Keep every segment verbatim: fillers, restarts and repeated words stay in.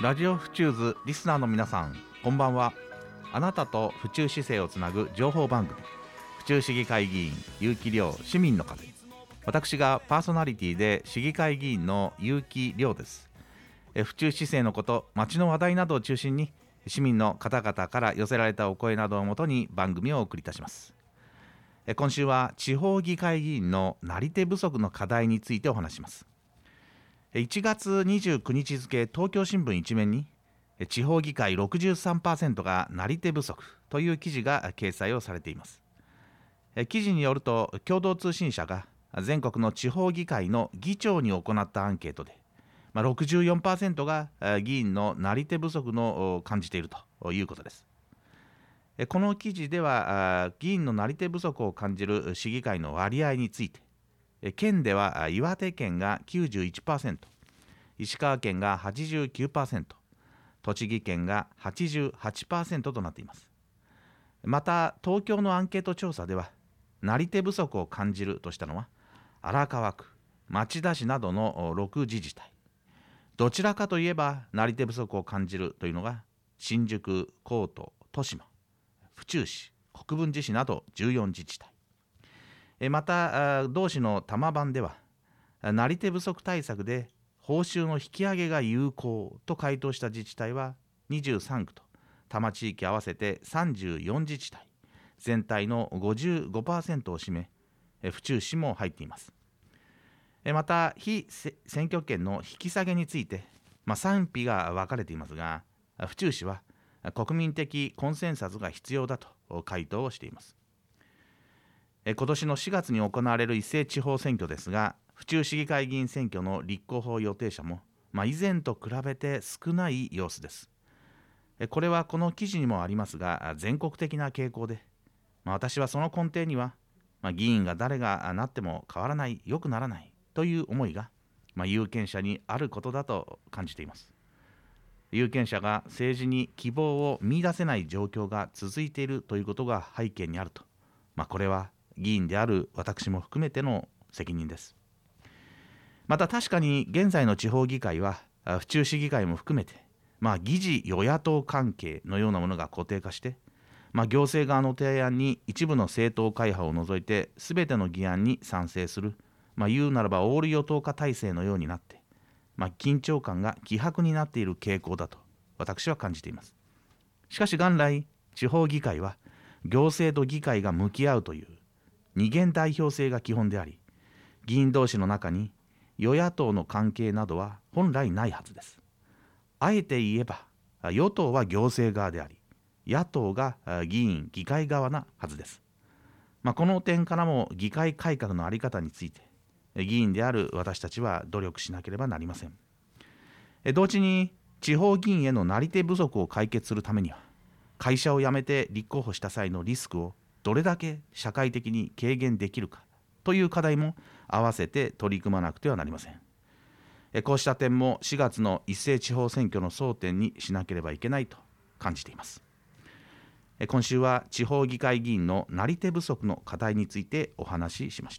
ラジオフチューズリスナーの皆さん、こんばんは。あなたと府中市政をつなぐ情報番組、府中市議会議員結城亮市民の風。私がパーソナリティで市議会議員の結城亮です。え府中市政のこと、町の話題などを中心に市民の方々から寄せられたお声などをもとに番組をお送りいたします。え今週は地方議会議員のなり手不足の課題についてお話します。いちがつにじゅうくにち付、東京新聞一面に地方議会 ろくじゅうさんパーセント がなり手不足という記事が掲載をされています。記事によると、共同通信社が全国の地方議会の議長に行ったアンケートで、まあ、ろくじゅうよんパーセント が議員のなり手不足の感じているということです。この記事では、議員のなり手不足を感じる市議会の割合について、県では岩手県が きゅうじゅういちパーセント、石川県が はちじゅうきゅうパーセント、栃木県が はちじゅうはちパーセント となっています。また東京のアンケート調査では、なり手不足を感じるとしたのは荒川区、町田市などのろく自治体。どちらかといえばなり手不足を感じるというのが新宿、江東、豊島、府中市、国分寺市などじゅうよん自治体。また同市の多摩版では、なり手不足対策で報酬の引き上げが有効と回答した自治体はにじゅうさんくと、多摩地域合わせてさんじゅうよん自治体、全体の ごじゅうごパーセント を占め、府中市も入っています。また非選挙権の引き下げについて、まあ、賛否が分かれていますが、府中市は国民的コンセンサスが必要だと回答をしています。今年のしがつに行われる一斉地方選挙ですが、府中市議会議員選挙の立候補予定者も、まあ、以前と比べて少ない様子です。これはこの記事にもありますが、全国的な傾向で、まあ、私はその根底には、まあ、議員が誰がなっても変わらない、良くならないという思いが、まあ、有権者にあることだと感じています。有権者が政治に希望を見出せない状況が続いているということが背景にあると、まあ、これは議員である私も含めての責任です。また確かに現在の地方議会は府中市議会も含めて、まあ、議事与野党関係のようなものが固定化して、まあ、行政側の提案に一部の政党会派を除いて全ての議案に賛成する、まあ、言うならばオール与党化体制のようになって、まあ、緊張感が希薄になっている傾向だと私は感じています。しかし元来地方議会は行政と議会が向き合うという二元代表制が基本であり、議員同士の中に与野党の関係などは本来ないはずです。あえて言えば与党は行政側であり、野党が議員議会側なはずです。まあ、この点からも議会改革の在り方について議員である私たちは努力しなければなりません。同時に地方議員へのなり手不足を解決するためには、会社を辞めて立候補した際のリスクをどれだけ社会的に軽減できるかという課題も合わせて取り組まなくてはなりません。こうした点もしがつの一斉地方選挙の争点にしなければいけないと感じています。今週は地方議会議員のなり手不足の課題についてお話ししました。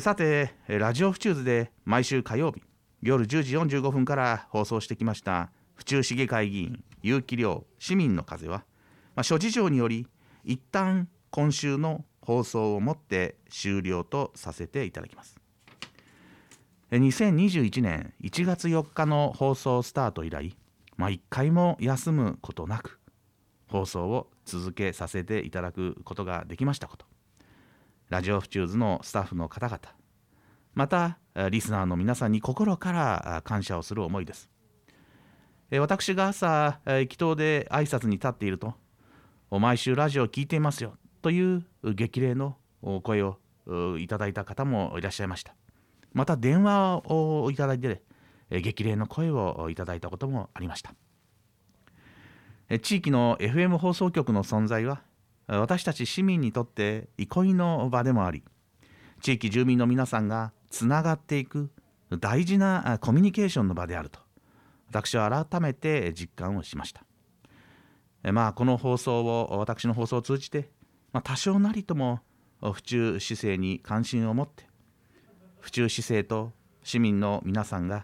さて、ラジオ府中図で毎週火曜日夜じゅうじよんじゅうごふんから放送してきました府中市議会議員結城亮市民の風は、まあ、諸事情により一旦今週の放送をもって終了とさせていただきます。にせんにじゅういちねんいちがつよっかの放送スタート以来、まあ、いっかいも休むことなく放送を続けさせていただくことができましたこと、ラジオ府中図のスタッフの方々、またリスナーの皆さんに心から感謝をする思いです。私が朝駅頭で挨拶に立っていると、毎週ラジオを聞いていますよという激励の声をいただいた方もいらっしゃいました。また電話をいただいて激励の声をいただいたこともありました。地域の エフエム 放送局の存在は私たち市民にとって憩いの場でもあり、地域住民の皆さんがつながっていく大事なコミュニケーションの場であると私は改めて実感をしました。まあこの放送を私の放送を通じて、まあ、多少なりとも府中市政に関心を持って、府中市政と市民の皆さんが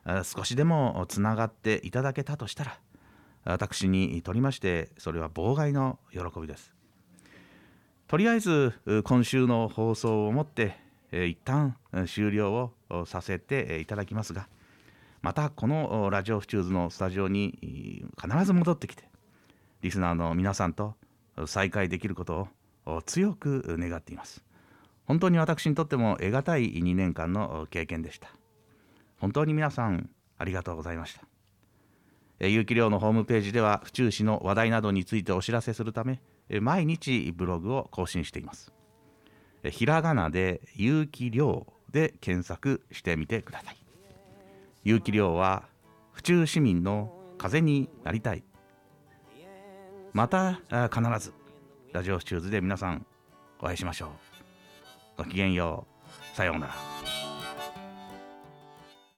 少しでもつながっていただけたとしたら、私にとりましてそれは妨害の喜びです。とりあえず今週の放送をもって一旦終了をさせていただきますが、またこのラジオフチューズのスタジオに必ず戻ってきて、リスナーの皆さんと再会できることを強く願っています。本当に私にとっても得難いにねんかんの経験でした。本当に皆さんありがとうございました。有機寮のホームページでは府中市の話題などについてお知らせするため、毎日ブログを更新しています。ひらがなで有機寮で検索してみてください。有機寮は府中市民の風になりたい。また必ずラジオフチューズで皆さんお会いしましょう。ごきげんよう。さようなら。